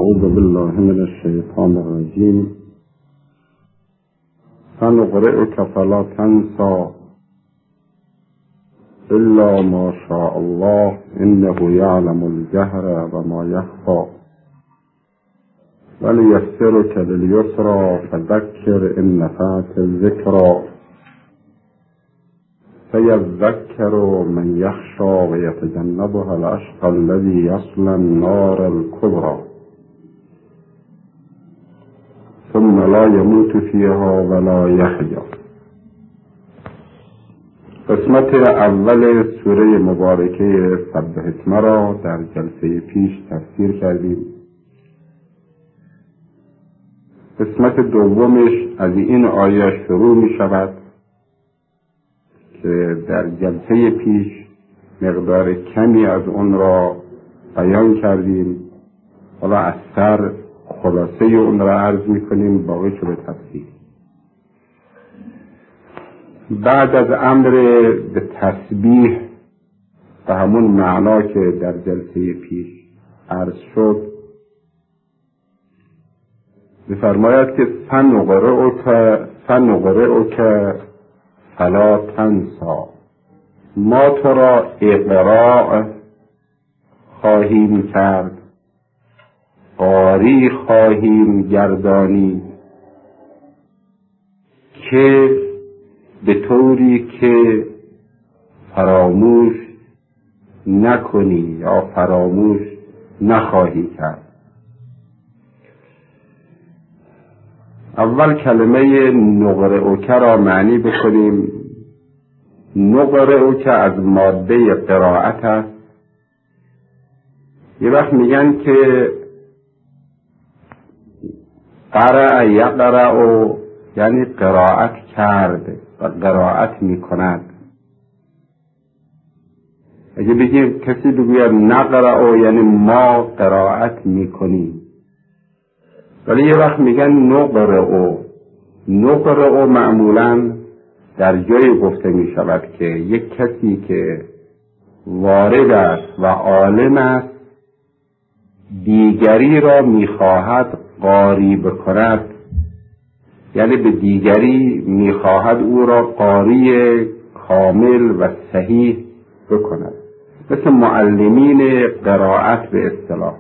أعوذ بالله من الشيطان الرجيم. سنقرئك فلا تنسى إلا ما شاء الله إنه يعلم الجهر وما يخفى وليسرك لليسرى فذكر إن نفعت الذكرى فيذكر من يخشى ويتجنبها الأشقى الذي يصلى النار الكبرى ثم لا يموت فيها ولا يحيا. قسمت اول سوره مبارکه سبح اسم را در جلسه پیش تفسیر کردیم. قسمت دومش از این آیه شروع می شود که در جلسه پیش مقدار کمی از اون را بیان کردیم. حالا از سر خلاصه اون را عرض می کنیم، باقی که به تفصیل. بعد از امر به تسبیح به همون معنا که در جلسه پیش عرض شد، بفرماید که سنقرئک فلا تنسا، ما تو را اقراء خواهیم کرد، قاری خواهیم گردانی که به طوری که فراموش نکنی یا فراموش نخواهی کرد. اول کلمه نقرئک را معنی بکنیم. نقرئک از ماده قرائت است. یه وقت میگن که قرأ یقرأ یعنی قرائت کرد و قرائت میکند. اگه بگیم کسی بگوید نقرأ یعنی ما قرائت میکنیم. ولی یه وقت میگن نقرأ معمولا در جایی گفته میشود که یک کسی که وارد است و عالم است دیگری را میخواهد قاری بکند، یعنی به دیگری میخواهد او را قاری کامل و صحیح بکند، مثل معلمین قرائت به اصطلاح.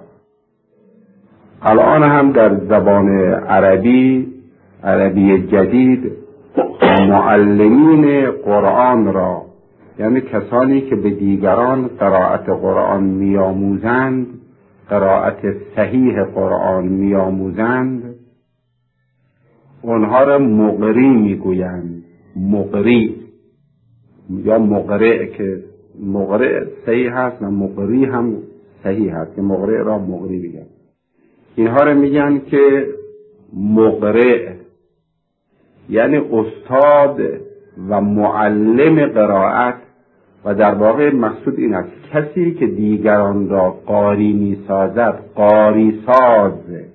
الان هم در زبان عربی جدید معلمین قرآن را، یعنی کسانی که به دیگران قرائت قرآن میآموزند، قرائت صحیح قرآن میآموزند، اونها را مقری میگویند. مقری یا مقرئ، که مقرئ صحیح هست و مقری هم صحیح هست که مقرئ را مقری میگن. اینها را میگن که مقرئ یعنی استاد و معلم قرائت، و در واقع مقصود این است کسی که دیگران را قاری میسازد، قاری ساز.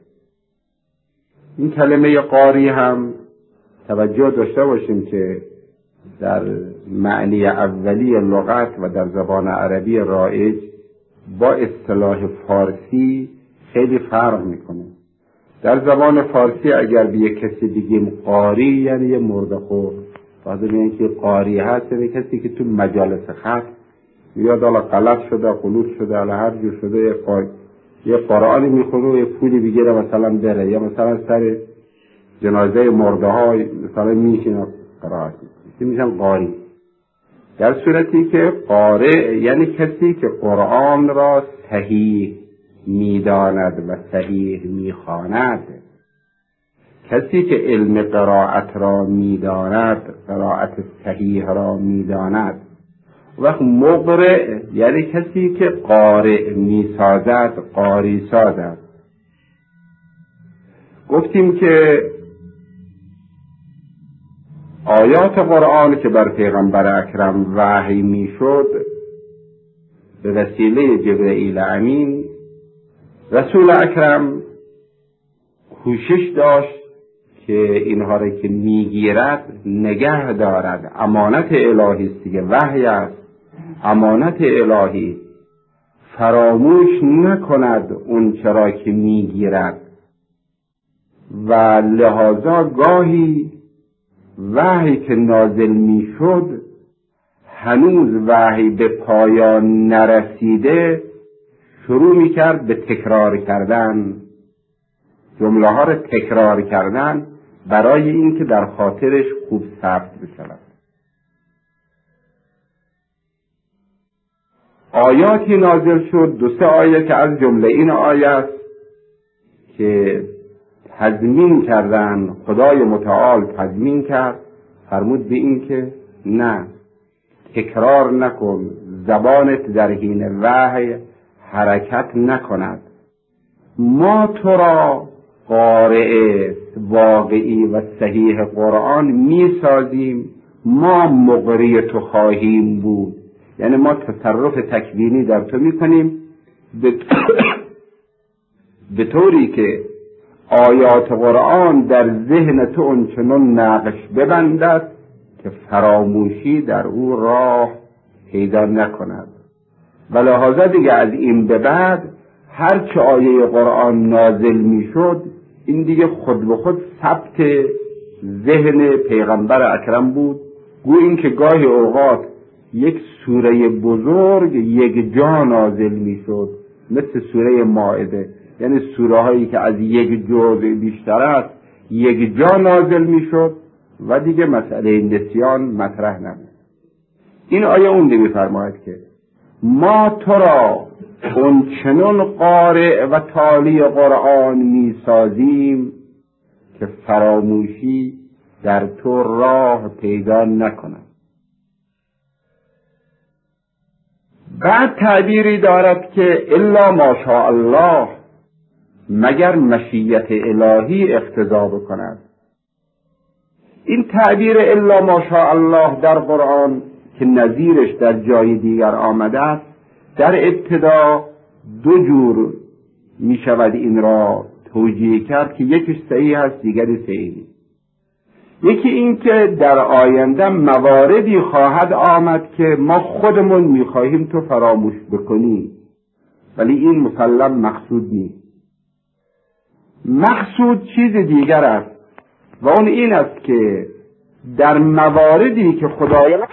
این کلمه قاری هم توجه داشته باشیم که در معنی اولی لغت و در زبان عربی رایج با اصطلاح فارسی خیلی فرق میکنه. در زبان فارسی اگر به یک کسی بگیم قاری یعنی یه مرده‌خور، بعد میگن که قاری هست یعنی کسی که تو مجالس خط میاد حالا غلط شده، غلوط شده، حالا هر جور شده یه قرآنی میخونه و یه پولی بگیره مثلا بره، یا مثلا سر جنازه مرده های مثلا میشینه قرائت میکنه، میشن قاری. در صورتی که قارئ یعنی کسی که قرآن را صحیح میداند و صحیح میخواند، کسی که علم قرائت را میداند، قرائت صحیح را میداند. وقت مقرئ یعنی کسی که قارئ میسازد، قاری سازد. گفتیم که آیات قرآن که بر پیغمبر اکرم وحی میشد به وسیله جبرئیل امین، رسول اکرم کوشش داشت که اینها را که میگیرد نگه دارد. امانت الهی است دیگه، وحی است، امانت الهی. فراموش نکند اون چرا که میگیرد و لحاظا گاهی وحی که نازل میشد هنوز وحی به پایان نرسیده شروع میکرد به تکرار کردن، جمله ها رو تکرار کردن برای اینکه در خاطرش خوب ثبت بشود. آیاتی نازل شد، 2-3 آیه که از جمله این آیه است که تضمین کردن، خدای متعال تضمین کرد، فرمود به این که نه، تکرار نکن، زبانت در حین وحی حرکت نکند. ما تو را قارئ واقعی و صحیح قرآن می ما مقری تو خواهیم بود، یعنی ما تصرف تکوینی در تو می کنیم به طوری که آیات قرآن در ذهن تو اونچنان نقش ببندد که فراموشی در او راه پیدا نکند. و لحاظا دیگه از این به بعد هر چه آیه قرآن نازل می شد این دیگه خود به خود ثبت ذهن پیغمبر اکرم بود، گویا این که گاهی اوقات یک سوره بزرگ یک جا نازل می شد، مثل سوره مائده، یعنی سوره هایی که از یک جزء بیشتر است یک جا نازل می شد و دیگه مسئله نسیان مطرح نبود. این آیه اون دیگه فرماید که ما تو را اون چنون قارئ و تالی قرآن می سازیم که فراموشی در تو راه پیدا نکند. بعد تعبیری دارد که الا ماشاء الله، مگر مشیت الهی اقتضا بکند. این تعبیر الا ماشاء الله در قرآن که نظیرش در جای دیگر آمده است، در ابتدا 2 جور می شود این را توجیه کرد که یکیش صحیح است دیگری صحیح نیست. یکی این که در آینده مواردی خواهد آمد که ما خودمون می خواهیم تو فراموش بکنی، ولی این مسلم مقصود نیست. مقصود چیز دیگر است و اون این است که در مواردی که خداوند،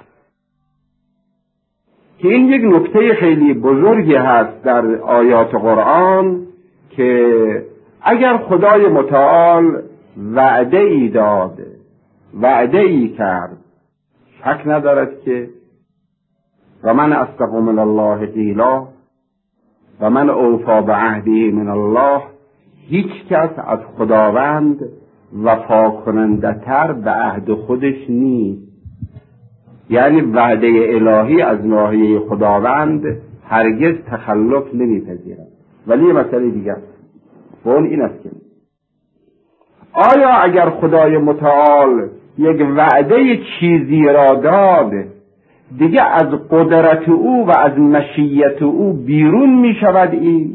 که این یک نکته خیلی بزرگی هست در آیات قرآن، که اگر خدای متعال وعده ای داد، وعده ای کرد، شک ندارد که و من اصدق من الله قیلا و من اوفی بعهده من الله، هیچ کس از خداوند وفا کننده تر به عهد خودش نیست. یعنی وعده الهی از ناحیه خداوند هرگز تخلف نمیپذیرد. ولی یه مسئله دیگر و اون این است که آیا اگر خدای متعال یک وعده چیزی را داد دیگه از قدرت او و از مشیت او بیرون می شود؟ این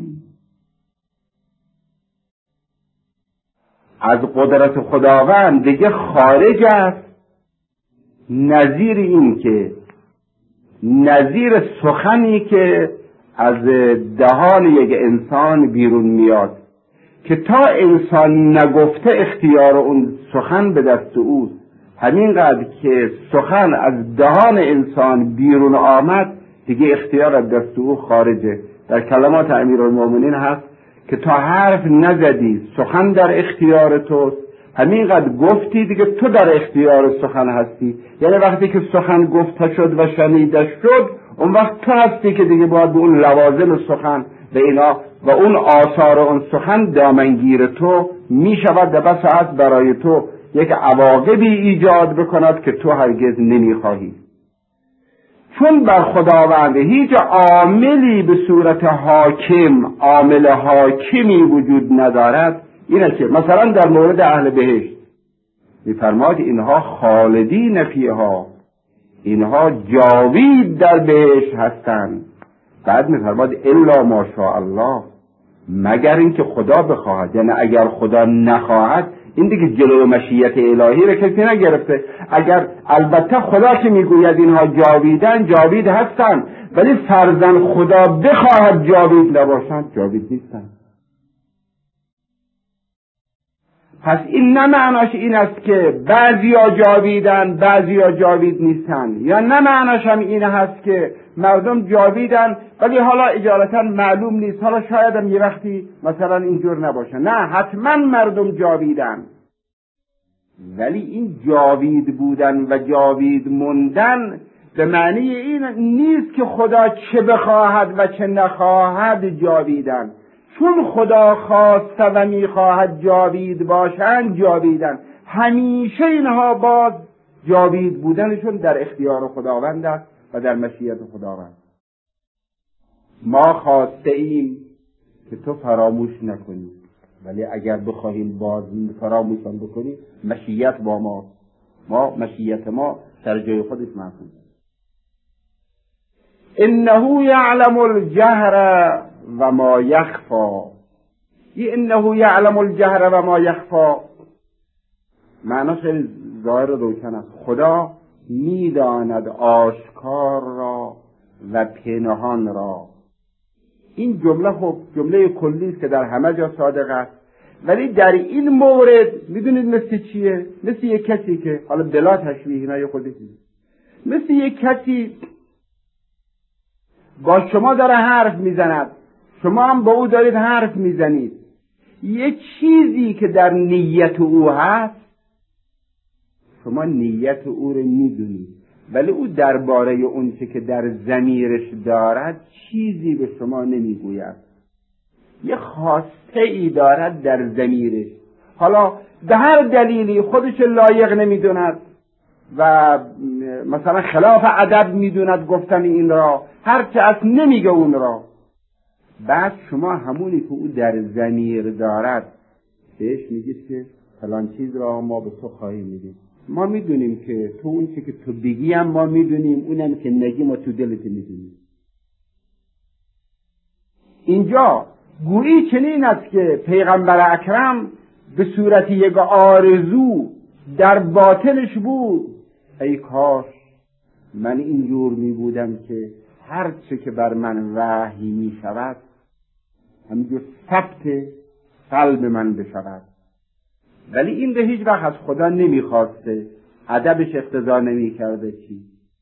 از قدرت خداوند دیگه خارج است. نظیر این که نظیر سخنی که از دهان یک انسان بیرون میاد که تا انسان نگفته اختیار اون سخن به دست اوست، همینقدر که سخن از دهان انسان بیرون آمد دیگه اختیار از دست او خارجه. در کلمات امیرالمومنین هست که تا حرف نزدی سخن در اختیار توست، همینقدر گفتی دیگه تو در اختیار سخن هستی. یعنی وقتی که سخن گفته شد و شنیده شد اون وقت تو هستی که دیگه باید به اون لوازم سخن به اینا و اون آثار اون سخن دامنگیر تو می شود و بس ساعت برای تو یک عواقبی ایجاد بکند که تو هرگز نمی خواهی. چون بر خداوند هیچ عاملی به صورت حاکم، عامل حاکمی وجود ندارد، اینه که مثلا در مورد اهل بهشت می‌فرماید اینها خالدین فیها، اینها جاوید در بهشت هستند. بعد می‌فرماید الا ماشاء الله، مگر اینکه خدا بخواهد. یعنی اگر خدا نخواهد این دیگه جلو مشیت الهی رو کسی نگرفته. اگر البته خدا که میگوید اینها جاویدن، جاوید هستن، ولی فرضاً خدا بخواهد جاوید نباشند، جاوید نیستن. پس این نه معناش این است که بعضیا جاویدن بعضیا جاوید نیستن، یا نه معناش هم این هست که مردم جاویدن ولی حالا اجالتا معلوم نیست، حالا شاید هم یه وقتی مثلا اینجور نباشه. نه، حتما مردم جاویدن، ولی این جاوید بودن و جاوید موندن به معنی این نیست که خدا چه بخواهد و چه نخواهد جاویدن. چون خدا خواسته و میخواهد جاوید باشند جاویدن. همیشه اینها باز جاوید بودنشون در اختیار خداوند است و در مشیت خداوند. ما خواسته ایم که تو فراموش نکنی، ولی اگر بخواهیم باز فراموش بکنیم مشیت با ما مشیت ما در جای خودش محفوظ. انه یعلم الجهر و ما یخفا. انه یعلم الجهر و ما یخفا معناش خیلی ظاهر روشن است. خدا میداند آشکار را و پنهان را. این جمله خب جمله کلی است که در همه جا صادق است، ولی در این مورد میدونید مثل چیه؟ مثل یک کسی که حالا بلا تشبیه نه خودش، مثل یک کسی با شما داره حرف میزند، شما هم با او دارید حرف میزنید. یک چیزی که در نیت او هست شما نیت او رو میدونید، ولی او درباره اون چه که در ضمیرش دارد چیزی به شما نمیگوید. یه خواسته ای دارد در ضمیرش، حالا به هر دلیلی خودش لایق نمیدوند و مثلا خلاف ادب میدوند گفتن این را، هرچه از نمیگه اون را. بعد شما همونی که او در ضمیر دارد بهش میگید که فلان چیز را ما به تو خواهیم میدیم. ما میدونیم که تو اون چی که تو بگیم ما میدونیم، اونم که نگی ما تو دلت میدونیم. اینجا گویی چنین است که پیغمبر اکرم به صورت یک آرزو در باطنش بود، ای کاش من اینجور می بودم که هر چه که بر من وحی می شود همینجور ثبت قلب من بشود. ولی این به هیچ وقت از خدا نمی خواسته، ادبش اقتضا نمی کرده. چی؟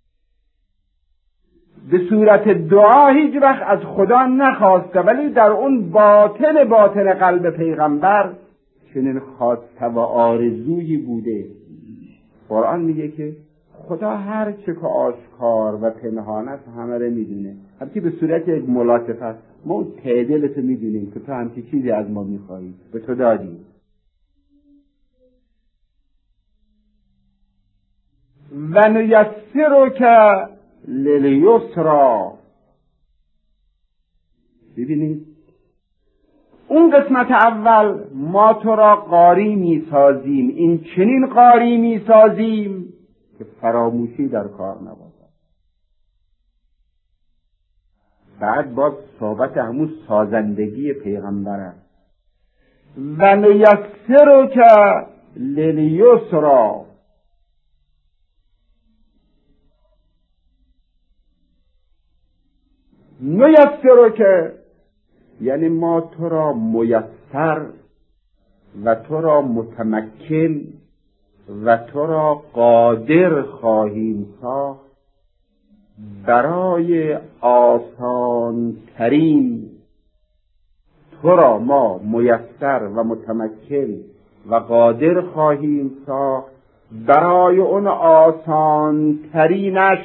به صورت دعا هیچ وقت از خدا نخواسته، ولی در اون باطن قلب پیغمبر چنین خواسته و آرزویی بوده. قرآن میگه که خدا هر چه که آشکار و پنهان است همه رو میدونه. همچی به صورت یک ملاطفت ما اون تعدلتو میدونیم که تو همچی چیزی از ما میخوایی، به تو دادیم. و نیسرک للیسرا. ببینید اون قسمت اول ما تو را قاری میسازیم، این چنین قاری میسازیم که فراموشی در کار نباشد. بعد باز صحبت همون سازندگی پیغمبر است. و نیسرک للیسرا. نیسرک یعنی ما تو را میسر و تو را متمکن و تو را قادر خواهیم ساخت برای آسان ترین. تو را ما میسر و متمکن و قادر خواهیم ساخت برای اون آسان ترینش.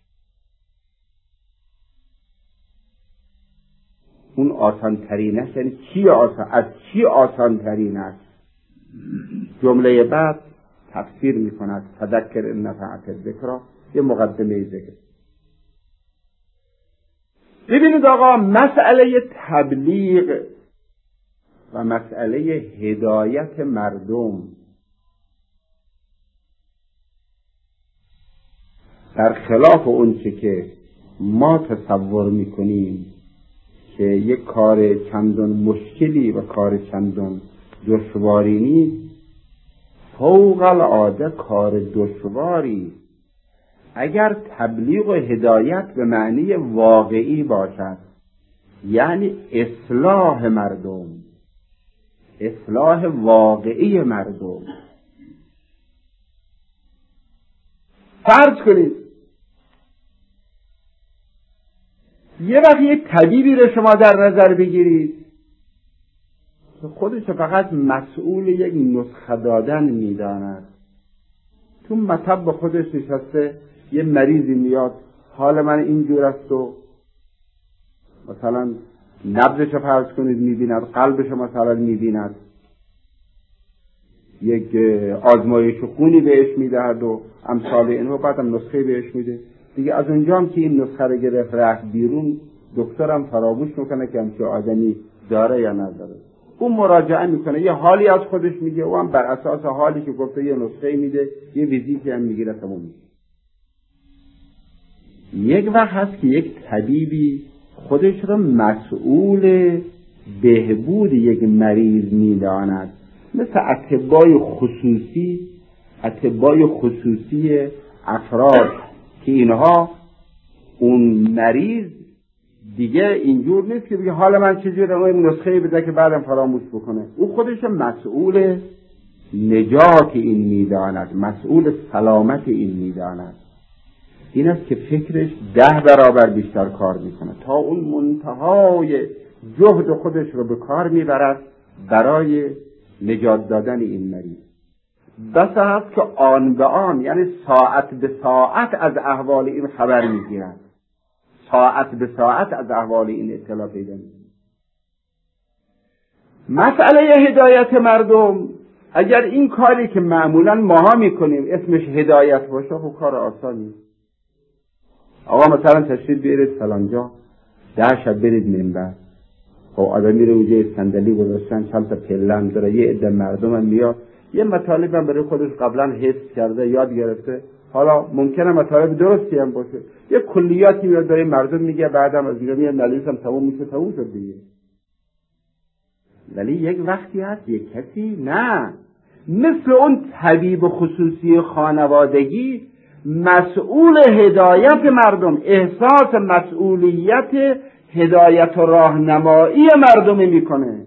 اون آسان ترینش یعنی چی آسان؟ از چی آسان ترین است؟ جمله بعد تفسیر میکند فذکر ان نفعت الذکری، یه مقدمه ذکر. ببینید آقا، مسئله تبلیغ و مسئله هدایت مردم در خلاف اون چه که ما تصور میکنیم که یک کار چندان مشکلی و کار چندان دشواری نیست، فوق العاده کار دشواری اگر تبلیغ و هدایت به معنی واقعی باشد، یعنی اصلاح مردم، اصلاح واقعی مردم. فرض کنید یه وقت یک طبیبی رو شما در نظر بگیرید، خودش فقط مسئول یک نسخه دادن میداند، تو مطب خودش نشسته، یه مریضی میاد حال من اینجور است و مثلا نبضش فرض کنید میبیند، قلبش مثلا میبیند، یک آزمایش خونی بهش میدهد و امثال اینو، بعدم نسخه بهش میده دیگه. از اونجا هم که این نسخه رو گرفت رفت بیرون، دکترم فراموش میکنه که همچه آدمی داره یا نداره. اون مراجعه میکنه، یه حالی از خودش میگه، او هم بر اساس حالی که گفته یه نسخه میده، یه ویزیتی هم میگیره، تموم میشه. یک وقت هست که یک طبیبی خودش رو مسئول بهبود یک مریض میداند، مثل اطبای خصوصی افراد که اینها اون مریض دیگه اینجور نیست که بگه حالا من چجوری اون نسخه بده که بعدم فراموش بکنه. او خودش مسئول نجات این میداند، مسئول سلامت این میداند. این است که فکرش 10 برابر بیشتر کار میکنه تا اون منتهای جهد خودش رو به کار میبرد برای نجات دادن این مریض. بس هست که آن به آن، یعنی ساعت به ساعت از احوال این خبر میگیرد، ساعت به ساعت از احوال این اطلاع پیدا میگیرد. مسئله هدایت مردم، اگر این کاری که معمولا ماها میکنیم اسمش هدایت باشه، خب کار آسانی. آقا مثلا تشریف بیارید فلانجا، 10 شب برید منبر، خب آدمی رو اونجا صندلی گذاشتن، چند تا پله هم داره، یه عده مردم هم میاد، یه مطالب هم برای خودش قبلا حفظ کرده، یاد گرفته، حالا ممکنه مطالب درستی هم باشه، یه کلیاتی میاد برای مردم میگه، بعدم از اینجا میاد نلیس هم تموم میشه، تموم شد دیگه. ولی یک وقتی هست یک کسی نه، مثل اون طبیب خصوصی خانوادگی مسئول هدایت مردم، احساس مسئولیت هدایت و راهنمایی مردم میکنه،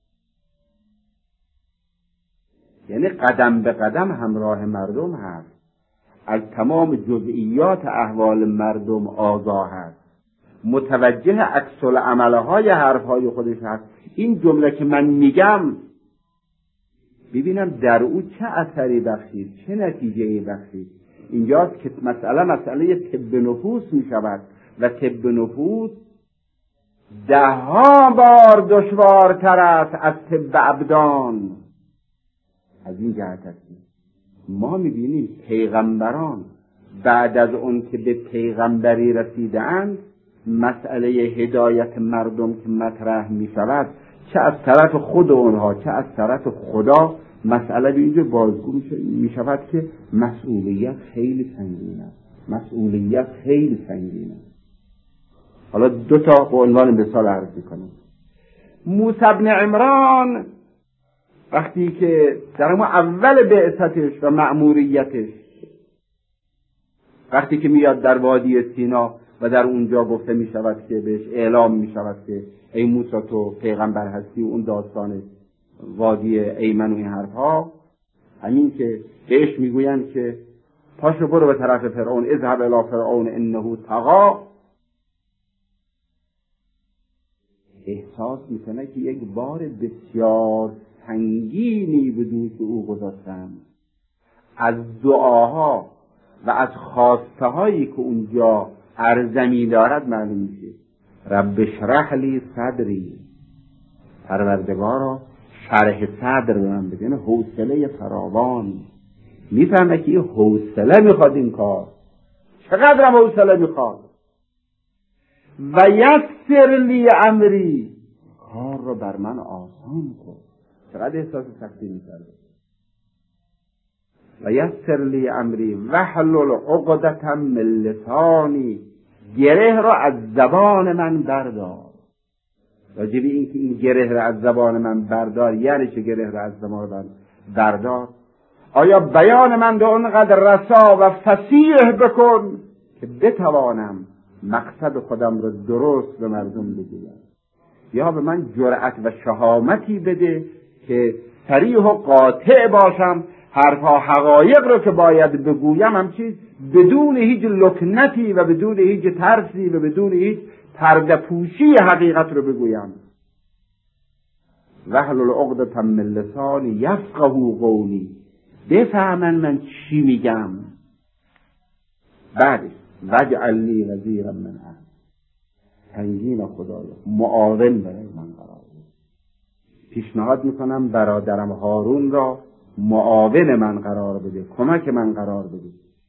یعنی قدم به قدم همراه مردم هست، از تمام جزئیات احوال مردم آگاه هست، متوجه عکس العملهای حرفهای خودش هست. این جمله که من میگم ببینم در او چه اثری بخشید، چه نتیجه‌ای بخشید. اینجاست که مسئله طب نفوس می شود و طب نفوس 10 بار دشوارتر است از طب ابدان. از این جهت است ما می‌بینیم پیغمبران بعد از اون که به پیغمبری رسیدند، مسئله هدایت مردم که مطرح می شود، چه از طرف خود اونها چه از طرف خدا، مسئله به اینجا بازگو می شود که مسئولیت خیلی سنگین است، مسئولیت خیلی سنگین است. حالا 2 تا به عنوان مثال عرض می‌کنم. موسی بن عمران وقتی که در اول بعثتش و مأموریتش، وقتی که میاد در وادی سینا و در اونجا گفته می شود که بهش اعلام می شود که ای موسی تو پیغمبر هستی، و اون داستان وادی ایمن و این حرفها، همین که بهش میگویند که پاشو برو به طرف فرعون، اذهب الی فرعون انه طغی، احساس میکنه که یک بار بسیار سنگینی به دوش او گذاشتن. از دعاها و از خواسته هایی که اونجا ارزمی دارد معلوم میشه. رب اشرح لی صدری، پروردگارا شرح صدر به من بده، یعنی حوصله فراوان. میفهمه که این حوصله میخواد این کار، چقدر هم حوصله میخواد. و یسر لی امری، کار رو بر من آسان کن. چقدر احساس سختی میکرده. و یسر لی امری واحلل عقدة من لسانی، گره را از زبان من بردار. راجب این که این گره را از زبان من بردار یعنی چه گره را از زبان من بردار؟ آیا بیان من به اونقدر رسا و فصیح بکن که بتوانم مقصد خودم رو درست به مردم بگویم، یا به من جرأت و شهامتی بده که صریح و قاطع باشم، حرفا حقایق رو که باید بگویم همچی بدون هیچ لکنتی و بدون هیچ ترسی و بدون هیچ پرده پوشی حقیقت رو بگویم. واحلل عقدة من لسانی یفقهوا قولی، بفهمن من چی میگم. بعدش واجعل لی وزیرا من اهلی، تنگین خدایا معاون برای من قرار بده. پیشنهاد میکنم برادرم هارون را معاون من قرار بده، کمک من قرار بده.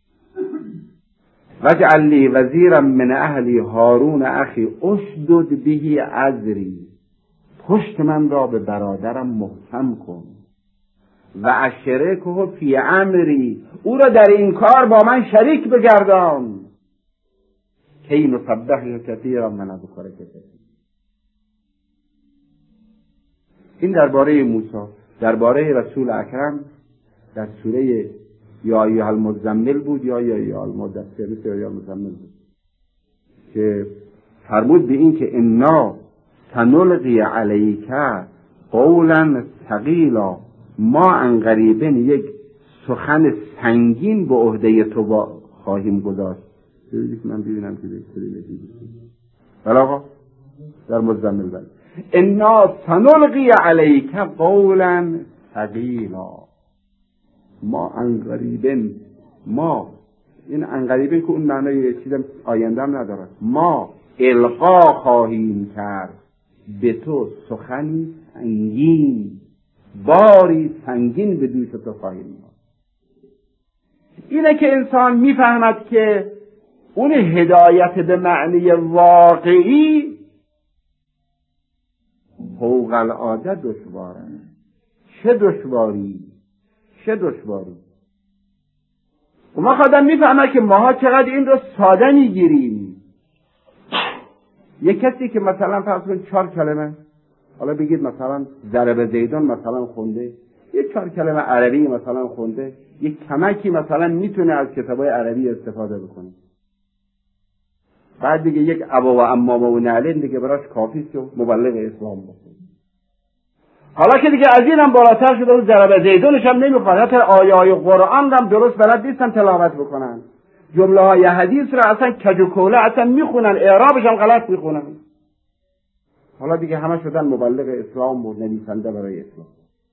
واجعل لی وزیرا من اهلی هارون اخی اشدد به ازری، پشت من را به برادرم محکم کن. و اشرکه فی امری، او را در این کار با من شریک بگردان. کی نسبحک کثیرا و نذکرک کثیرا. این درباره موسی. درباره رسول اکرم در سوره یا ایها المزمل بود یا ایها المدثر یا ایها المزمل بود که فرمود به این که انا سنلقی علیک قولا ثقیلا، ما عنقریبا یک سخن سنگین به عهده تو خواهیم گذاشت. من ببینم که بله آقا در مزمل بله انا سنلقی علیک قولا ثقیلا، ما عنقریبا، ما این عنقریبا که اون معنای چیزم آینده هم نداره، ما القا خواهیم کرد به تو سخنی سنگین، باری سنگین به دوش تو خواهیم کرد. اینه که انسان میفهمد که اون هدایت به معنی واقعی فوق العاده دشواره. چه دشواری، چه دشواری. و ما خودم میفهمه که ماها چقدر این رو ساده میگیریم. یک کسی که مثلا فرض کن 4 کلمه، حالا بگید مثلا ضرب زیدان مثلا خونده، یک 4 کلمه عربی مثلا خونده، یک کمکی مثلا میتونه از کتابای عربی استفاده بکنه، بعد دیگه یک ابا و امامه و نعلین دیگه براش کافی است و مبلغ اسلام بکنه. حالا که دیگه از اینم بالاتر شده و ضرب زیدانش هم نمیخواد، حتی آیه قرآن هم درست بلد نیستن تلاوت بکنن، جمله های حدیث رو اصلا کج و کوله اصلا میخونن، اعرابش هم غلط میخونن. حالا دیگه همه شدن مبلغ اسلام و نویسنده برای اسلام.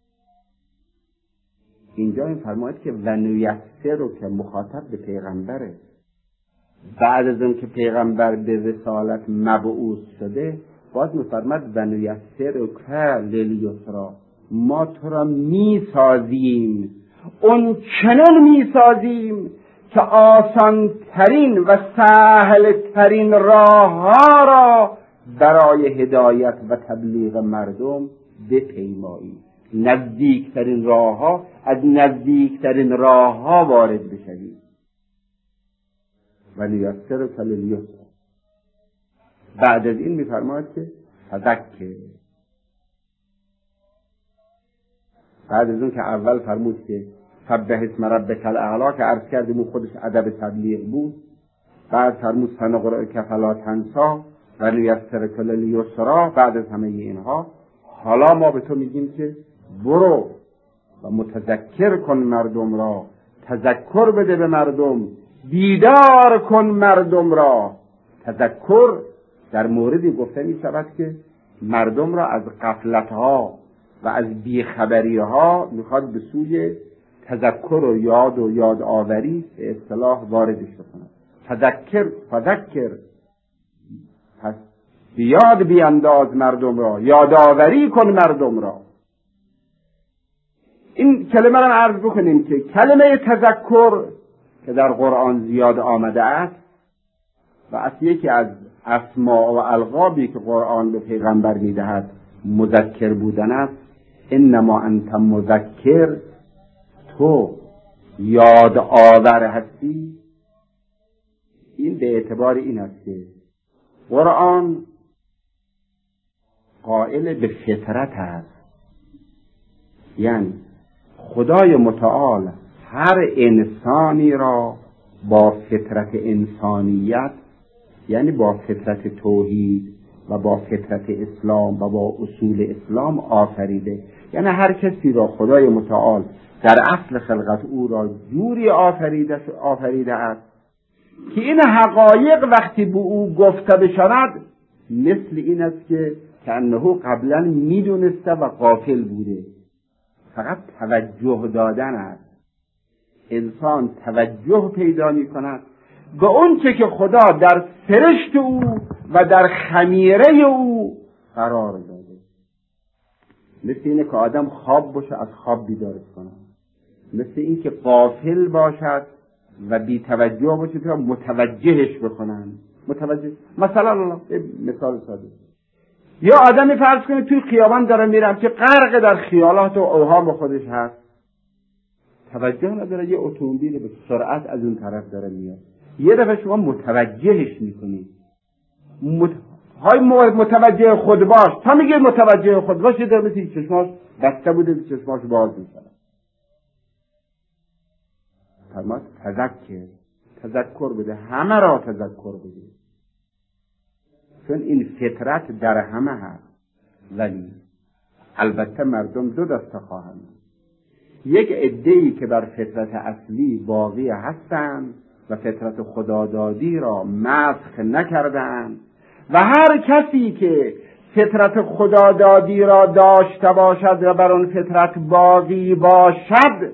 اینجا این فرماید که ونیسر رو که مخاطب به پیغمبره، بعد از اون که پیغمبر به رسالت مبعوث شده باید میفرماد ونیسر رو که لیلیسرا، ما تو را میسازیم، اون چنان میسازیم که آسان ترین و سهل ترین راه ها را برای هدایت و تبلیغ مردم بپیمایی. نزدیکترین راه ها، از نزدیکترین راه ها وارد بشوید. و لیسر کلیلیسر. بعد از این میفرماید که تذکر. بعد از اون که اول فرمود که سبح اسم ربک الاعلی که عرض کردیم اون خودش ادب تبلیغ بود، بعد فرمود سنقرئک فلا تنسی و لیسرک لیلیسرا. بعد از همه اینها حالا ما به تو میگیم که برو و متذکر کن مردم را، تذکر بده به مردم، بیدار کن مردم را. تذکر در موردی گفته می شود که مردم را از غفلتها و از بیخبریها میخواد به سوی تذکر و یاد آوری به اصطلاح واردش بکنه. تذکر فذکر، پس بیاد بیانداز مردم را، یادآوری کن مردم را. این کلمه را عرض بکنیم که کلمه تذکر که در قرآن زیاد آمده است و از یکی از اسماء و القابی که قرآن به پیغمبر میدهد مذکر بودن است. انما انت مذکر، تو یاد آور هستی. این به اعتبار این است که قرآن قائل به فطرت است، یعنی خدای متعال هر انسانی را با فطرت انسانیت، یعنی با فطرت توحید و با فطرت اسلام و با اصول اسلام آفریده. یعنی هر کسی را خدای متعال در اصل خلقت او را جوری آفریده است که این حقایق وقتی به او گفته بشود مثل این است که انه قبلا میدونسته و غافل بوده، فقط توجه دادن است. انسان توجه پیدا می کند به اون چه که خدا در سرشت او و در خمیره او قرار داده. مثل اینه که آدم خواب باشه از خواب بیدارش کنه، مثل این که غافل باشد و بی توجه باشه که متوجهش بکنن. متوجه مثلا مثال ساده، یا آدمی فرض کنه توی خیابان داره میرم که غرق در خیالات و اوهام خودش هست، توجه نداره یه اتومبیل به سرعت از اون طرف داره میاد، یه دفعه شما متوجهش میکنید. های متوجه خود باش، تا میگه متوجه خود باش یه دفعه مثل چشماش بسته بوده چشماش باز میکنه. فرماد تذکر بده، همه را تذکر بده، چون این فطرت در همه هست. ولی البته مردم دو دسته خواهند، یک عده‌ای که بر فطرت اصلی باقی هستند و فطرت خدادادی را مسخ نکردند، و هر کسی که فطرت خدادادی را داشته باشد و بر آن فطرت باقی باشد،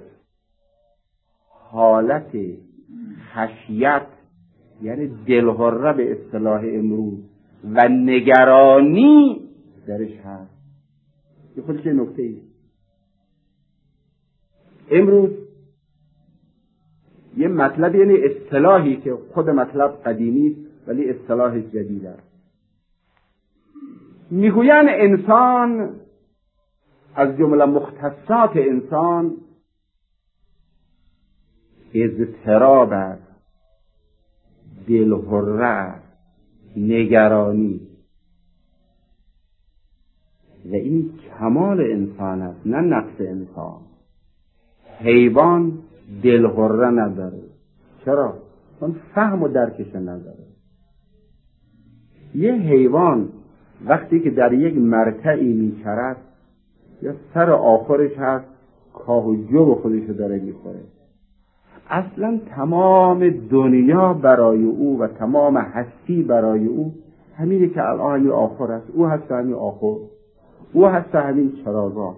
حالت خشیت یعنی دلهره به اصطلاح امروز و نگرانی درش هست. یه خودش یه نکته ای. امروز یه مطلب، یعنی اصطلاحی که خود مطلب قدیمی ولی اصطلاح جدید است، میگویند انسان از جمله مختصات انسان اضطراب است، دلهره است، نگرانی، و این کمال انسان است نه نقص انسان. حیوان دلهره نداره. چرا؟ چون فهم و درکش نداره. یه حیوان وقتی که در یک مرتعی میچرد یا سر آخرش هست کاه و جو خودش داره میخوره، اصلا تمام دنیا برای او و تمام هستی برای او همینه که الان همین آخر است، او هست همین آخر، او هست همین چراگاه.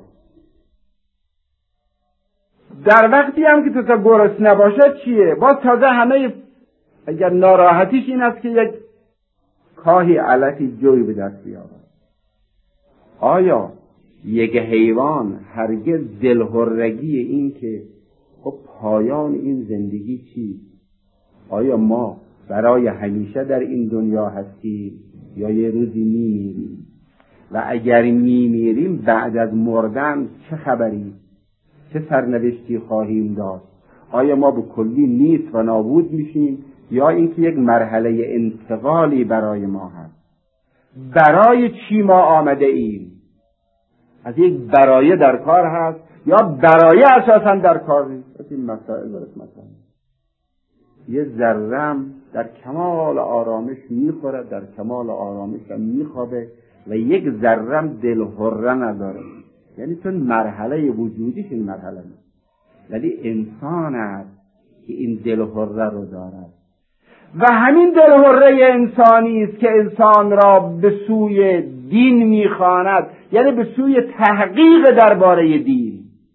در وقتی هم که تا گرسنه نباشد چیه؟ باز تازه همه اگر ناراحتیش این است که یک کاهی علفی جوی به دست بیاورد. آیا یک حیوان هرگز دلهرگی این که خب پایان این زندگی چیست؟ آیا ما برای همیشه در این دنیا هستیم یا یه روزی میمیریم؟ و اگر میمیریم بعد از مردن چه خبری؟ چه سرنوشتی خواهیم داشت؟ آیا ما به کلی نیست و نابود میشیم یا اینکه یک مرحله انتقالی برای ما هست؟ برای چی ما آمده ایم؟ از یک برای در کار هست یا برای اساسا در کار نیست؟ این مسائل درست مثلا یه ذرم در کمال آرامش میخوره، در کمال آرامش هم میخوابه و یک ذرم دلهره نداره، یعنی چون مرحله وجودیش این مرحله نیست. ولی انسان است که این دلهره رو دارد و همین دلهره انسانی است که انسان را به سوی دین میخواند، یعنی به سوی تحقیق درباره دین.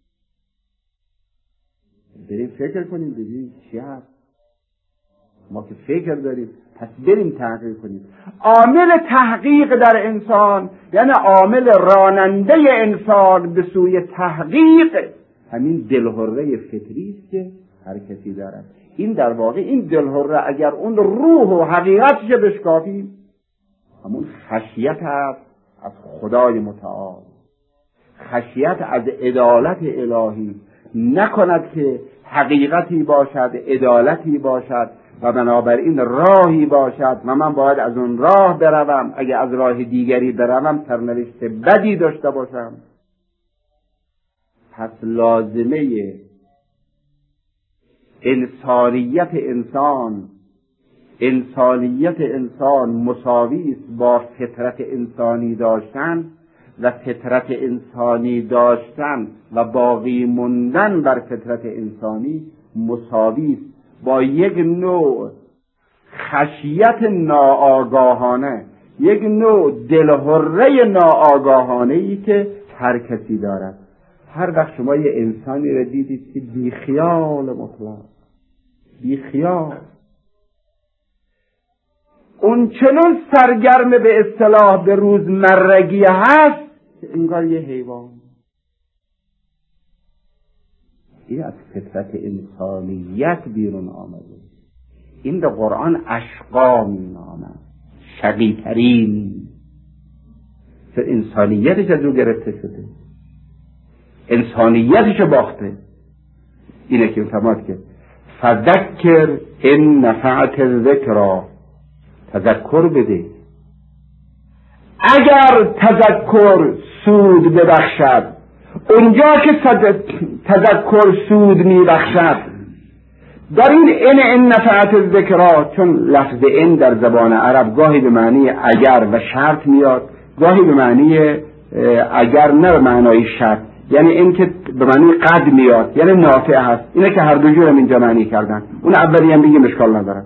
بریم فکر کنیم ببینیم چی هست. ما که فکر داریم پس بریم تحقیق کنیم. عامل تحقیق در انسان یعنی عامل راننده انسان به سوی تحقیق همین دلهره فطری است که هر کسی دارد. این در واقع این دلهره اگر اون روح و حقیقتش بشکافیم همون خشیت است از خدای متعال، خشیت از عدالت الهی، نکند که حقیقتی باشد، عدالتی باشد و بنابراین راهی باشد و من باید از اون راه بروم، اگه از راه دیگری بروم سرنوشت بدی داشته باشم. پس لازمه انسانیت انسان مساوی است با فطرت انسانی داشتن و فطرت انسانی داشتن و باقی موندن بر فطرت انسانی مساوی است با یک نوع خشیت ناآگاهانه، یک نوع دلهره ناآگاهانه‌ای که هر کسی دارد. هر وقت شما یه انسانی را دیدید که بیخیال مطلق، بیخیال، اون چنون سرگرم به اصطلاح به روزمرگی هست که انگار یه حیوان. این از فطرت انسانیت بیرون آمده. این به قرآن اشقا می‌نامد، شقی‌ترین. انسانیتش از او گرفته شده، انسانیتش باخته. اینه که فرمود که فذکر ان نفعت الذکری، تذکر بده. اگر تذکر سود ببخشد، اونجا که تذکر سود میبخشد، در این ان نفعت الذکری، چون لفظ ان در زبان عرب گاهی به معنی اگر و شرط میاد، گاهی به معنی اگر نه به معنای شرط، یعنی این که به معنی قد میاد، یعنی نافع هست. اینه که هر دو جورم اینجا معنی کردن. اون اولی هم بگیم اشکال نداره.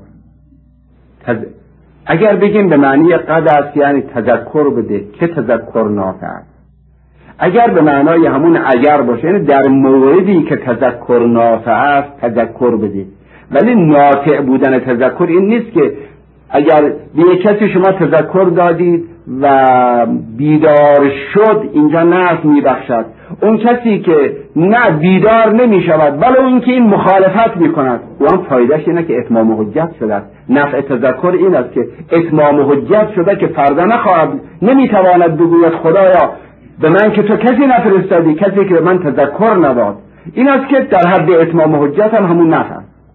اگر بگیم به معنی قد است یعنی تذکر بده که تذکر نافع است. اگر به معنای همون اگر باشه یعنی در موردی که تذکر نافع است تذکر بده. ولی نافع بودن تذکر این نیست که اگر به کسی شما تذکر دادید و بیدار شد، اینجا نفع میبخشد. اون کسی که نه بیدار نمی شود بله اون که این مخالفت می کند، اون فایدهش اینه که اتمام حجت شده است. نفع تذکر این است که اتمام حجت شده که فردا نخواهد، نمیتواند بگوید خدایا به من که تو کسی نفرستادی، کسی که به من تذکر نداد. این است که در حد اتمام حجت هم همون نفع.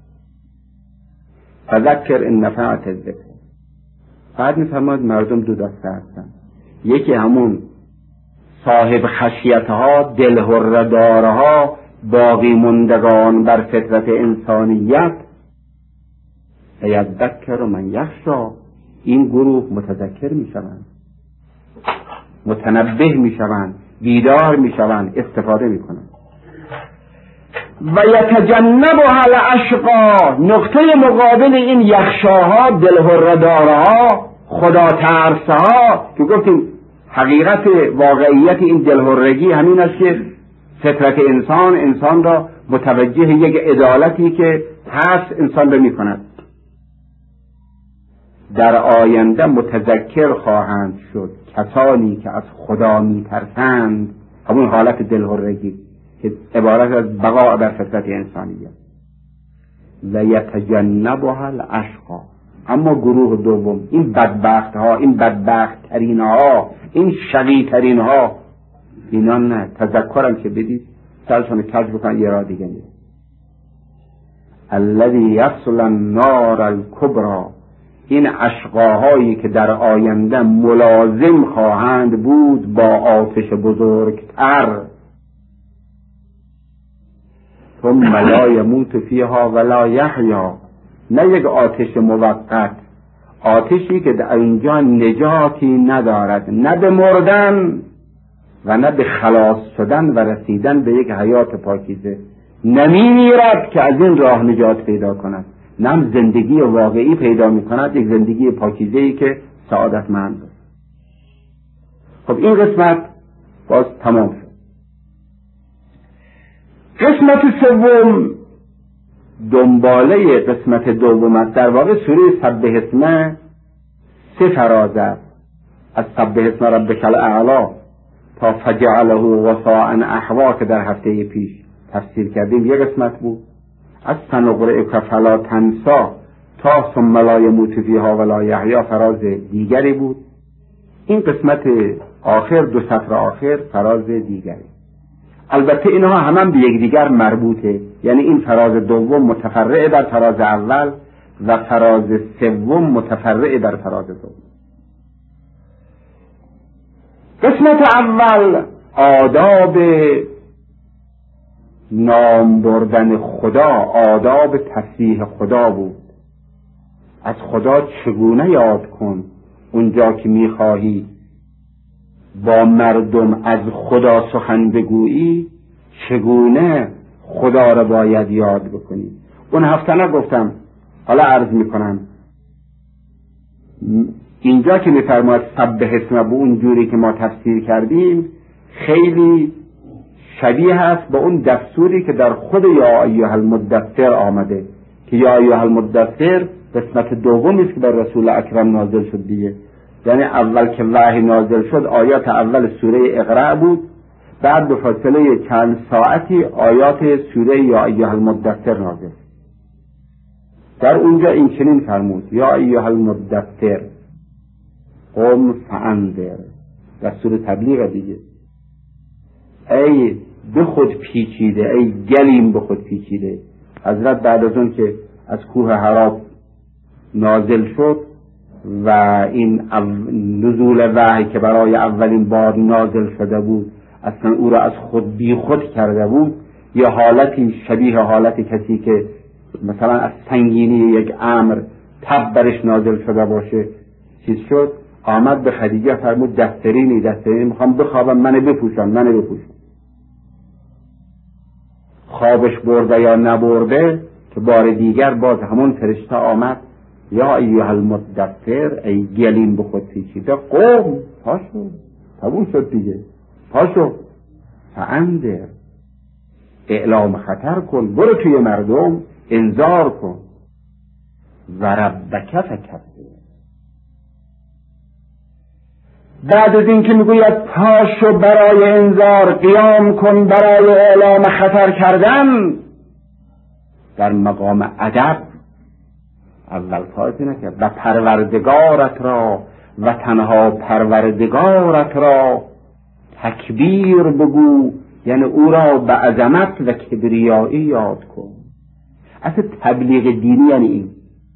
فذکر ان نفعت الذکر. بعد میفرماد مردم دو دسته هستن. یکی همون صاحب خشیتها، دلهره‌دارها، باقی موندگان بر فطرت انسانیت. یذکر من یخشی، این گروه متذکر میشوند، متنبه میشوند، بیدار میشوند، استفاده میکنند. و یتجنبها الاشقا، نقطه مقابل این یخشاها، دلهره‌دارها، خدا ترسها که گفتیم حقیقت واقعیت این دلهرگی همین است که فطرت انسان را متوجه یک عدالتی که هست انسان را میکند. در آینده متذکر خواهند شد کسانی که از خدا میترسند، همون حالت دلهرگی که عبارت از بقا در فطرت انسانیه. و یتجنبها الاشقا. اما گروه دوم، این بدبخت ها، این بدبخت ترین ها، این شقی ترین ها، اینا نه، تذکرم که بدید سرشون کج بکنن یه راه دیگه نیست. الذی یصل النار الکبری، این اشقاهایی که در آینده ملازم خواهند بود با آتش بزرگتر. ثم لا یموت فیها ولا یحیا، نه یک آتش موقت، آتشی که در اینجا نجاتی ندارد، نه به مردن و نه به خلاص شدن و رسیدن به یک حیات پاکیزه. نمیمیرد که از این راه نجات پیدا کند، نه زندگی واقعی پیدا میکند، یک زندگی پاکیزه‌ای که سعادتمند. خب این قسمت باز تمام شد. قسمت سوم دنباله قسمت دوم است. در واقع سوره سبح اسمه 3 فراز است، از سبح اسم ربک الاعلی تا فجعله غثاء احوا که در هفته پیش تفسیر کردیم یک قسمت بود، از سنقرئک فلا تنسی تا ثم لا یموت فیها ولا یحیا فراز دیگری بود. این قسمت آخر 2 سطر آخر فراز دیگری. البته اینها هم به یکدیگر مربوطه، یعنی این فراز دوم متفرع بر فراز اول و فراز سوم متفرع بر فراز دوم. قسمت اول آداب نام بردن خدا، آداب تسبیح خدا بود. از خدا چگونه یاد کن اونجا که میخواهی با مردم از خدا سخن بگویی، چگونه خدا را باید یاد بکنی. اون هفته نگفتم، حالا عرض میکنم. اینجا که میفرماید سبح اسم ربک، اون جوری که ما تفسیر کردیم خیلی شبیه است با اون دستوری که در خود یا ایها المدثر آمده که یا ایها المدثر قسمت دومی است که بر رسول اکرم نازل شد دیگه. یعنی اول که وحی نازل شد آیات اول سوره اقرا بود، بعد به فاصله چند ساعتی آیات سوره یا ایها المدثر نازل. در اونجا این چنین فرمود: یا ایها المدثر قم فانذر، دستور تبلیغ دیگه. ای به خود پیچیده، ای گلیم به خود پیچیده. حضرت بعد از اون که از کوه حرا نازل شد و این نزول وحی که برای اولین بار نازل شده بود اصلا او را از خود بی خود کرده بود، یه حالتی شبیه حالت کسی که مثلا از سنگینی یک امر تب برش نازل شده باشه چیز شد. آمد به خدیجه فرمود دسترینی میخوام بخوابم، منو بپوشان. خوابش برده یا نبرده که بار دیگر باز همون فرشته آمد: یا ایها المدثر، ای گلیم به خود پیچیده، قم، پاشو، تموم شد دیگه، پاشو، فانذر، اعلام خطر کن، برو توی مردم انذار کن. و ربک فکبر. بعد از این که میگوید پاشو برای انذار، قیام کن برای اعلام خطر کردن، در مقام ادب اول کاری نکرد: و پروردگارت را و تنها پروردگارت را تکبیر بگو، یعنی او را به عظمت و کبریایی یاد کن. اصلا تبلیغ دینی یعنی این.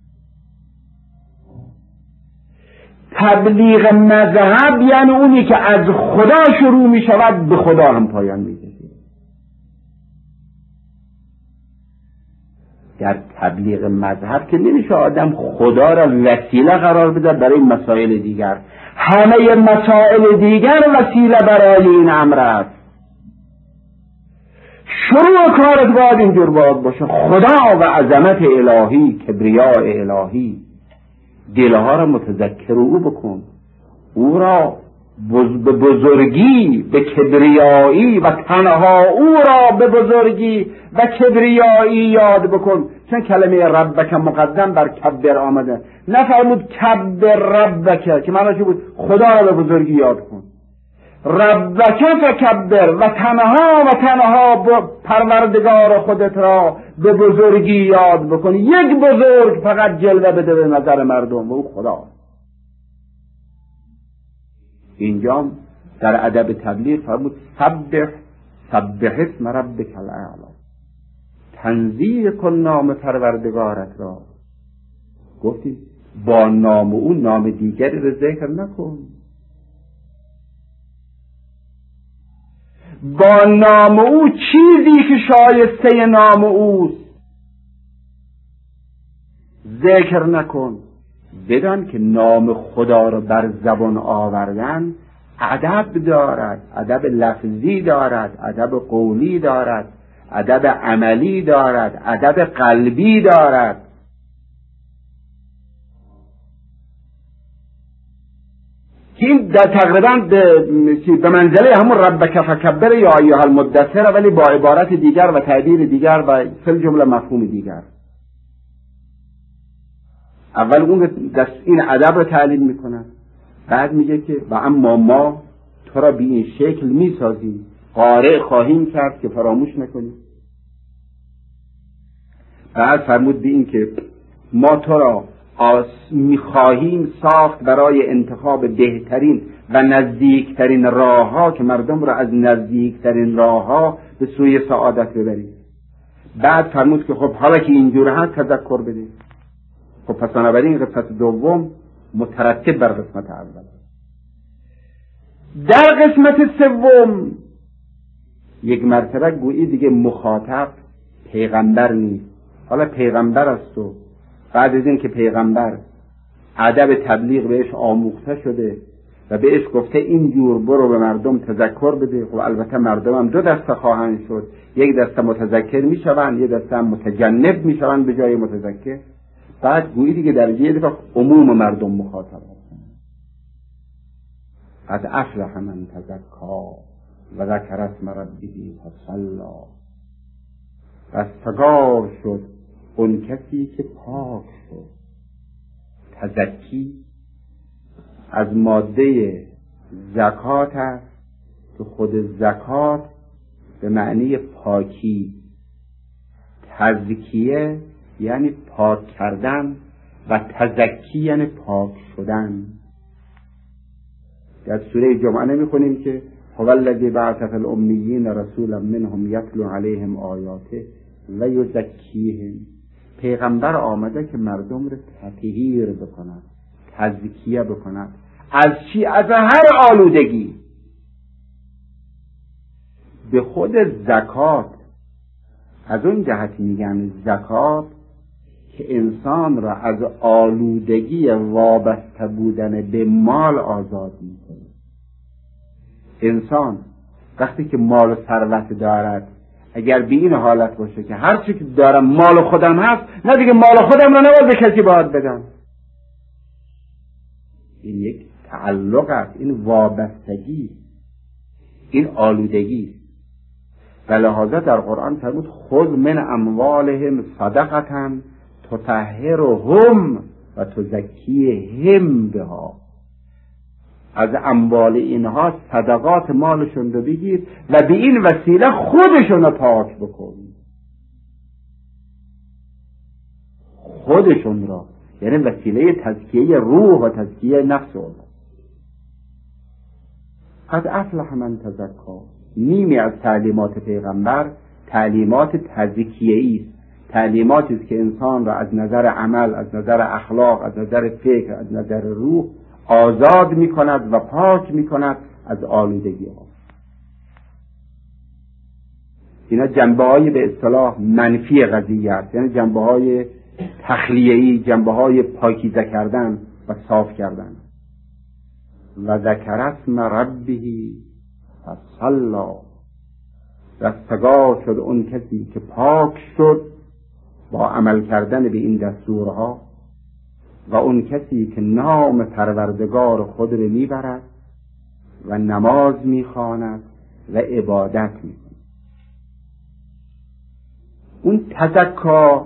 تبلیغ مذهب یعنی اونی که از خدا شروع می شود به خدا هم پایان می گیرد. در تبلیغ مذهب که نمیشه آدم خدا را وسیله قرار بده برای مسائل دیگر. همه مسائل دیگر وسیله برای این امر است. شروع کارت باید اینجور باشه: خدا و عظمت الهی، کبریاء الهی. دلها را متذکر او بکن، او را به بزرگی، به کبریایی و تنها او را به بزرگی و کبریایی یاد بکن. چون کلمه ربک مقدم بر کبر آمده، نفرمود کبر ربک که معنی چی بود؟ خدا را به بزرگی یاد کن. ربک فکبر، و تنها پروردگار خودت را به بزرگی یاد بکن. یک بزرگ فقط جلوه بده به نظر مردم و او خدا. اینجا در ادب تبلیغ فرمود سبح اسم ربک الاعلی، تنزیه کن نام پروردگارت را. گفتی با نام او نام دیگری رو ذکر نکن، با نام او چیزی که شایسته نام اوست ذکر نکن. بدان که نام خدا را بر زبان آوردن ادب دارد، ادب لفظی دارد، ادب قولی دارد، ادب عملی دارد، ادب قلبی دارد. این در تقریبا به منزله همون ربک فکبر یا ایها المدثر، ولی با عبارت دیگر و تعبیر دیگر و فی جمله مفهوم دیگر. اول اون این ادب رو تعلیم میکنه، بعد میگه که و اما ما تو را به این شکل میسازیم، قارئ خواهیم کرد که فراموش نکنی. بعد فرمود به این که ما تو را میخواهیم ساخت برای انتخاب بهترین و نزدیکترین راه ها که مردم را از نزدیکترین راه ها به سوی سعادت ببریم. بعد فرمود که خب حالا که اینجور هست تذکر بده. خب پس بنابراین قسمت دوم مترتب بر قسمت اول. در قسمت سوم یک مرتبه گویی دیگه مخاطب پیغمبر نیست، حالا پیغمبر است و بعد از این که پیغمبر ادب تبلیغ بهش آموخته شده و بهش گفته این جور برو به مردم تذکر بده، خب البته مردم هم دو دسته خواهند شد، یک دسته متذکر میشوند، یک دسته هم متجنب میشوند به جای متذکر. بعد گویی دیگه در یه دفعه عموم مردم مخاطب هستند. قد افلح من تزکا و ذکر اسم ربه فصلی. رستگار شد اون کسی که پاک شد. تزکی از ماده زکات است که خود زکات به معنی پاکی، تزکیه یعنی پاک کردن و تزکی یعنی پاک شدن. در سوره جمعه نمی‌خونیم که هو الذی بعث فی الامیین رسولا منهم یتلو علیهم آیاته و یزکیهم. پیغمبر آمده که مردم رو تطهیر بکند، تزکیه بکند. از چی؟ از هر آلودگی. به خود زکات از اون جهت میگن زکات که انسان را از آلودگی وابسته بودن به مال آزاد میکنه. انسان وقتی که مال و ثروت دارد اگر به این حالت باشه که هر چی که دارم مال خودم هست، نه دیگه مال خودم را نباید به کسی باید بدم، این یک تعلق است، این وابستگی، این آلودگی. و لحاظا در قرآن فرمود خذ من اموالهم صدقة تطهرهم و تزکیهم بها. از اموال اینها صدقات مالشون رو بگیر و به این وسیله خودشون رو پاک بکن. خودشون را یعنی وسیله تزکیه روح و تزکیه نفس اون. قد افلح من تزکا. نیمی از تعلیمات پیغمبر تعلیمات تزکیه‌ای است، تعلیماتی است که انسان را از نظر عمل، از نظر اخلاق، از نظر فکر، از نظر روح آزاد می‌کند و پاک می‌کند از آلودگی‌ها. اینا جنبه‌های به اصطلاح منفی قضیه است، یعنی جنبه‌های تخلیه‌ای، جنبه‌های پاکیزه کردن و صاف کردن. و ذکر اسم ربه فصلی. رستگار شد اون کسی که پاک شد با عمل کردن به این دستورها و اون کسی که نام پروردگار خود رو میبرد و نماز میخواند و عبادت میکند. اون تزکا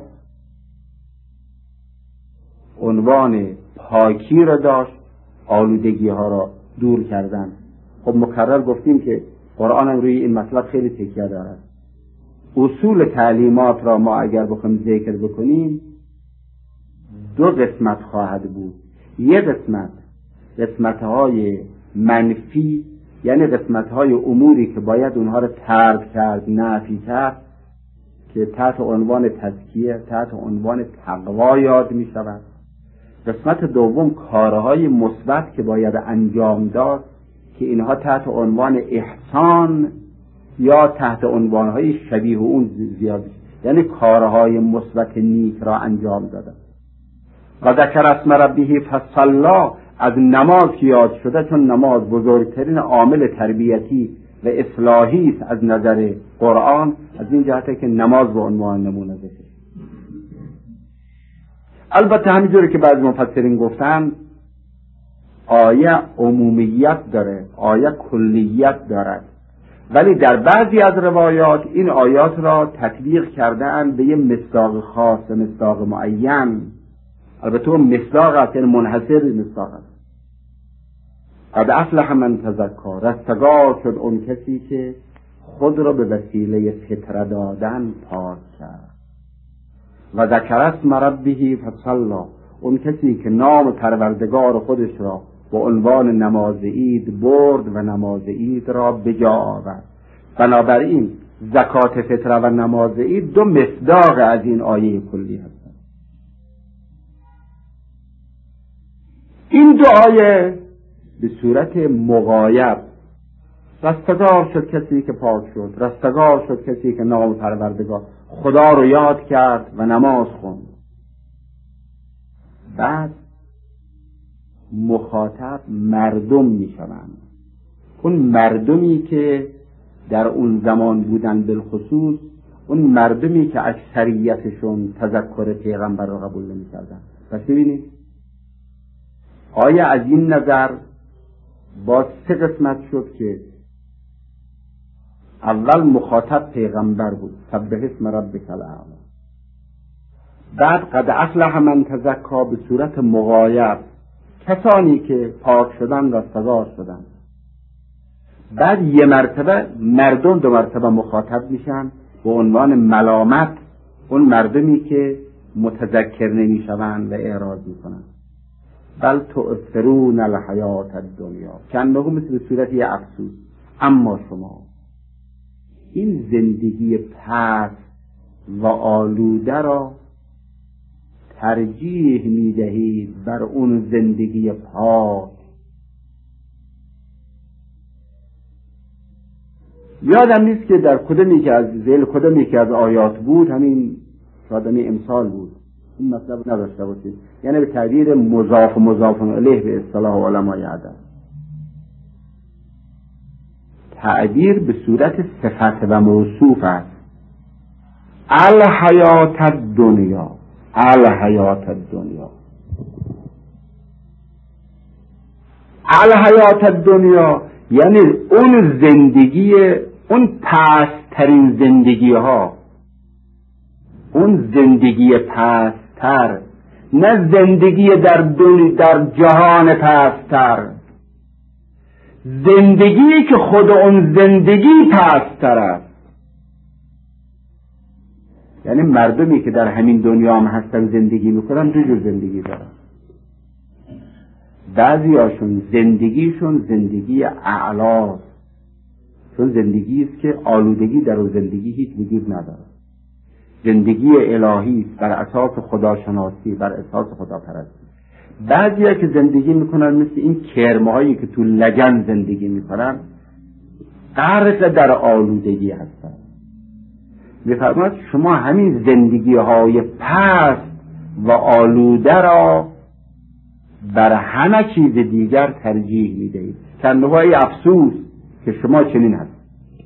عنوان پاکی را داشت، آلودگی ها را دور کردن. خب مکرر گفتیم که قرآن هم روی این مطلب خیلی تکیه دارد. اصول تعلیمات را ما اگر بخوایم ذکر بکنیم دو قسمت خواهد بود. یک قسمت‌های منفی، یعنی قسمت‌های اموری که باید اونها را ترک کرد، نفی کرد، که تحت عنوان تزکیه، تحت عنوان تقوا یاد می شود. قسمت دوم کارهای مثبت که باید انجام داد که اینها تحت عنوان احسان یا تحت عنوانهای شبیه اون زیاد، یعنی کارهای مثبت نیک را انجام دادن. و ذکر اسم ربه فصلی، از نماز که یاد شده، چون نماز بزرگترین عامل تربیتی و اصلاحی است از نظر قرآن، از این جهته که نماز به عنوان نمونه ذکر. البته همینجوری که بعضی مفسرین گفتن آیه عمومیت داره، آیه کلیت دارد، ولی در بعضی از روایات این آیات را تطبیق کرده اند به یه مصداق خاص، مصداق معین. البته اون مصداق است، یعنی منحصر مصداق است. قد افلح من تزکا. رستگار شد اون کسی که خود را به وسیله فطره دادن پاک کرد. و ذکر اسم ربه فصلی، اون کسی که نام پروردگار خودش را با عنوان نماز عید برد و نماز عید را به جا آورد. بنابراین زکات فطره و نماز عید دو مصداق از این آیه کلی هستند. این دو آیه به صورت مغایب رستگار شد کسی که پاک شد، رستگار شد کسی که نام پروردگار خدا رو یاد کرد و نماز خوند. بعد مخاطب مردم میشوند. اون مردمی که در اون زمان بودن، بالخصوص اون مردمی که اکثریتشون تذکر پیغمبر رو قبول نمی‌کردن. پس ببینید آیا از این نظر با 3 قسمت شد که اول مخاطب پیغمبر بود، سبح اسم ربک الاعلی، بعد قد افلح من تزکی به صورت مغایب، کسانی که پاک شدن رستگار شدن. بعد یه مرتبه مردم 2 مرتبه مخاطب میشن به عنوان ملامت اون مردمی که متذکر نمیشوند و اعراض میکنن. بل تؤثرون الحیات الدنیا، کنه مثل صورت یه افسوس، اما شما این زندگی پست و آلوده را ترجیح میدهید بر اون زندگی پاک. یادم نیست که در کدومی که از آیات بود، همین شادمی امثال بود، این مطلب نداشته باشید، یعنی به تعبیر مضاف و مضاف الیه به اصطلاح علمای ادب، تعبیر به صورت صفت و موصوف است. الحیات الدنیا، الحیات الدنیا، الحیات الدنیا یعنی اون زندگی، اون پست‌ترین زندگی ها، اون زندگی پست‌تر، نه زندگی در جهان پست‌تر، زندگی که خود اون زندگی پست‌تر است. یعنی مردمی که در همین دنیا هم هستن زندگی میکنن 2 جور زندگی دارن. بعضی هاشون زندگیشون زندگی اعلاست، چون زندگی است که آلودگی در اون زندگی هیچ وجود نداره، زندگی الهی بر اساس خداشناسی، بر اساس خداپرستی. بعضی ها که زندگی میکنن مثل این کرمهایی که تو لگن زندگی میکنن، غرق در آلودگی هستن. میفرماید شما همین زندگی های پست و آلوده را بر همه چیز دیگر ترجیح میدهید. کنهای افسوس که شما چنین هست.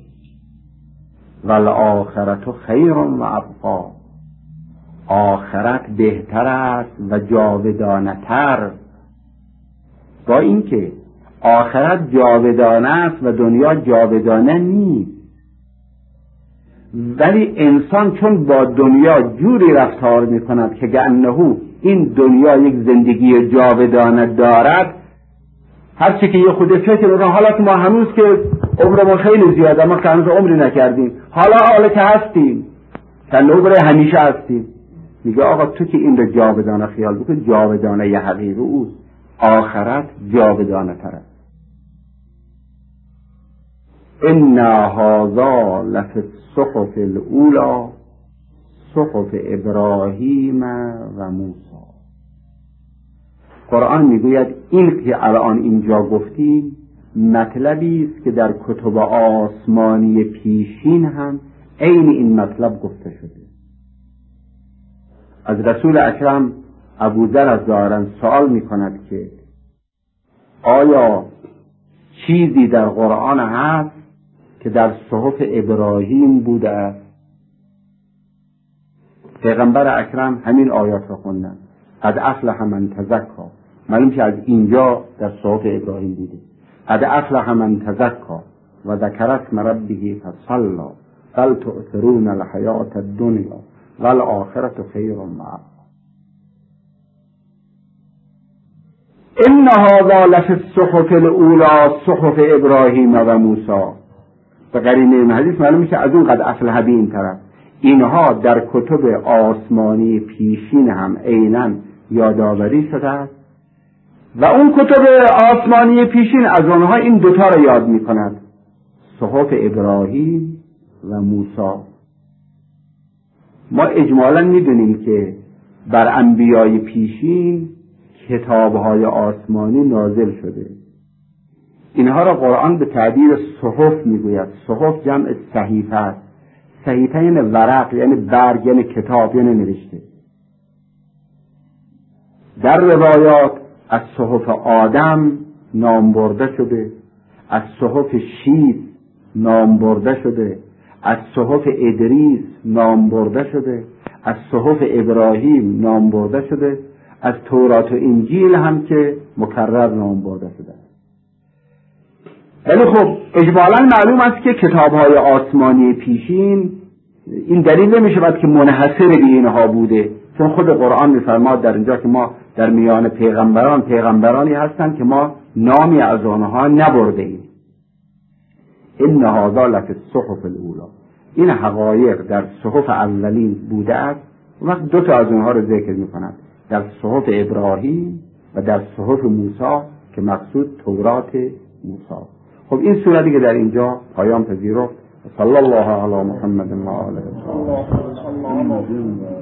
والآخرت خیر و ابقا، آخرت بهتر است و جاودانه تر. با اینکه آخرت جاودانه است و دنیا جاودانه نیست، ولی انسان چون با دنیا جوری رفتار میکند که گأنه این دنیا یک زندگی جاودانه دارد، هرچی که یه خود فکر میکنه حالا ما هنوز که عمرمون خیلی زیاده، ما که هنوز عمری نکردیم، حالا که هستیم کنه برای همیشه هستیم. میگه آقا تو که این رو جاودانه خیال بکن، جاودانه یه حقیقه اوست، آخرت جاودانه تر است. ان هذا لفی الصحف الاولی صحف ابراهیم و موسی. قرآن میگوید این که الان اینجا گفتیم مطلبی است که در کتب آسمانی پیشین هم عین این مطلب گفته شده. از رسول اکرم ابوذر از ظاهرا سوال میکند که آیا چیزی در قرآن هست که در صحف ابراهیم بوده است؟ پیغمبر اکرم همین آیات را خوندن، قد افلح من تزکی، معلوم که از اینجا در صحف ابراهیم بوده. قد افلح من تزکی و ذکر اسم ربه فصلی بل تؤثرون الحیات الدنیا والآخرة خیر و ابقا. ان هذا لفی الصحف الاولی صحف ابراهیم و موسی. به قرینه این حدیث معلوم میشه از اون قد افلح به این طرف اینها در کتب آسمانی پیشین هم عیناً یادآوری شده است و اون کتب آسمانی پیشین از آنها این 2 را یاد میکند، صحف ابراهیم و موسی. ما اجمالاً میدونیم که بر انبیای پیشین کتابهای آسمانی نازل شده. اینها را قرآن به تعبیر صحف میگوید. صحف جمع صحیفه است. صحیفه یعنی ورق، یعنی برگ، یعنی کتاب، یعنی نوشته. در روایات از صحف آدم نام برده شده، از صحف شیث نام برده شده، از صحف ادریس نام برده شده، از صحف ابراهیم نام برده شده، از تورات و انجیل هم که مکرر نام برده شده. ولی خب اجمالاً معلوم است که کتاب‌های آسمانی پیشین این دلیل نمی‌شود که منحصر به اینها بوده، چون خود قرآن می‌فرماد در اینجا که ما در میان پیغمبرانی هستند که ما نامی از آنها نبرده ایم. این هذا لفی الصحف الاولی، این حقایق در صحف اولین بوده است. وقت دو تا از اونها رو ذکر می‌کند، در صحف ابراهیم و در صحف موسی که مقصود تورات موسی. خب این سوره که در اینجا پایان پذیرفت. صلی الله علی محمد و آله.